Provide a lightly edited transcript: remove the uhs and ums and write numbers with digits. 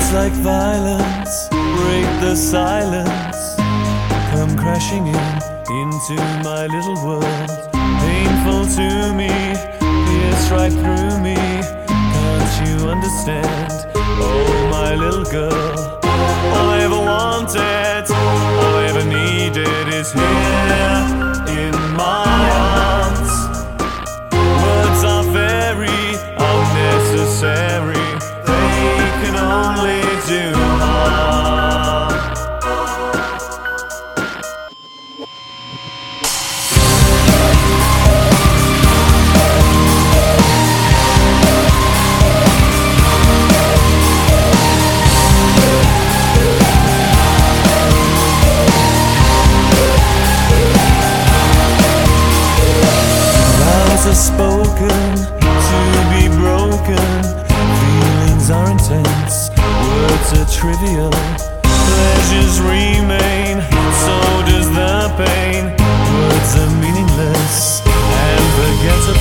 like violence break the silence, come crashing into my little world. Painful to me, pierce right through me. Can't you understand? Oh, my little girl. All I ever wanted, all I ever needed is here in my arms. Words are very unnecessary, they can only do harm. Vows are spoken to be broken, feelings are intense, words are trivial, pleasures remain, so does the pain. Words are meaningless and forgettable.